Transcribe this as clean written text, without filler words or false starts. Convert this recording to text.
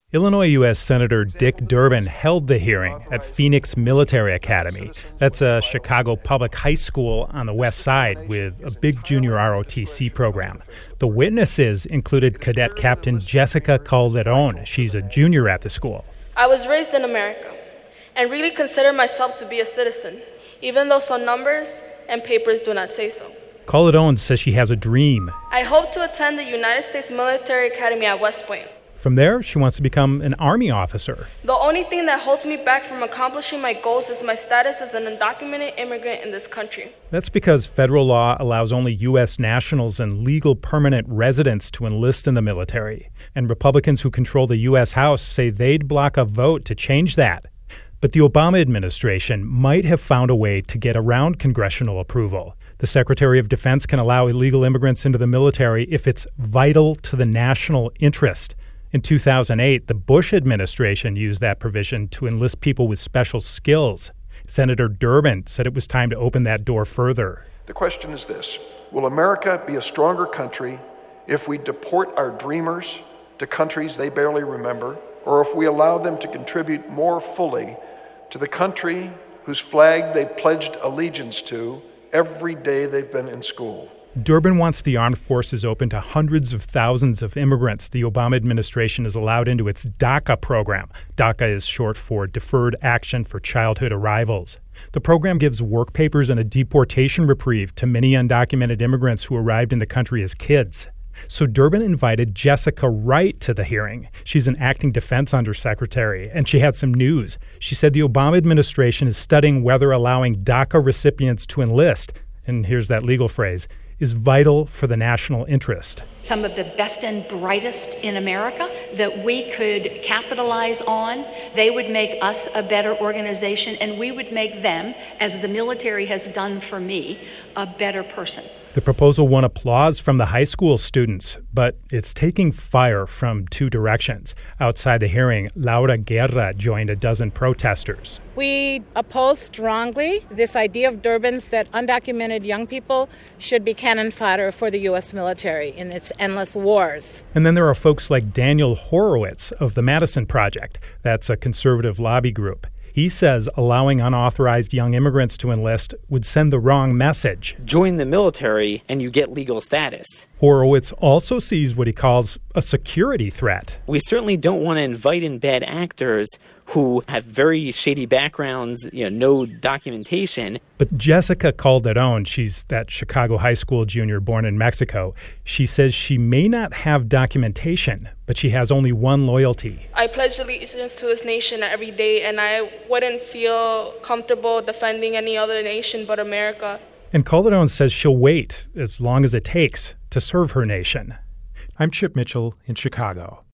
Illinois U.S. Senator Dick Durbin held the hearing at Phoenix Military Academy. That's a Chicago public high school on the west side with a big junior ROTC program. The witnesses included Cadet Captain Jessica Calderon. She's a junior at the school. I was raised in America and really consider myself to be a citizen, even though some numbers and papers do not say so. Calderon says she has a dream. I hope to attend the United States Military Academy at West Point. From there, she wants to become an Army officer. The only thing that holds me back from accomplishing my goals is my status as an undocumented immigrant in this country. That's because federal law allows only U.S. nationals and legal permanent residents to enlist in the military. And Republicans who control the U.S. House say they'd block a vote to change that. But the Obama administration might have found a way to get around congressional approval. The Secretary of Defense can allow illegal immigrants into the military if it's vital to the national interest. In 2008, the Bush administration used that provision to enlist people with special skills. Senator Durbin said it was time to open that door further. The question is this: will America be a stronger country if we deport our dreamers to countries they barely remember, or if we allow them to contribute more fully to the country whose flag they pledged allegiance to every day they've been in school? Durbin wants the armed forces open to hundreds of thousands of immigrants the Obama administration has allowed into its DACA program. DACA is short for Deferred Action for Childhood Arrivals. The program gives work papers and a deportation reprieve to many undocumented immigrants who arrived in the country as kids. So Durbin invited Jessica Wright to the hearing. She's an acting defense undersecretary, and she had some news. She said the Obama administration is studying whether allowing DACA recipients to enlist, and here's that legal phrase, is vital for the national interest. Some of the best and brightest in America that we could capitalize on, they would make us a better organization, and we would make them, as the military has done for me, a better person. The proposal won applause from the high school students, but it's taking fire from two directions. Outside the hearing, Laura Guerra joined a dozen protesters. We oppose strongly this idea of Durbin's that undocumented young people should be cannon fodder for the U.S. military in its endless wars. And then there are folks like Daniel Horowitz of the Madison Project. That's a conservative lobby group. He says allowing unauthorized young immigrants to enlist would send the wrong message. Join the military and you get legal status. Horowitz also sees what he calls a security threat. We certainly don't want to invite in bad actors who have very shady backgrounds, no documentation. But Jessica Calderon, she's that Chicago high school junior born in Mexico, she says she may not have documentation, but she has only one loyalty. I pledge allegiance to this nation every day, and I wouldn't feel comfortable defending any other nation but America. And Calderon says she'll wait as long as it takes to serve her nation. I'm Chip Mitchell in Chicago.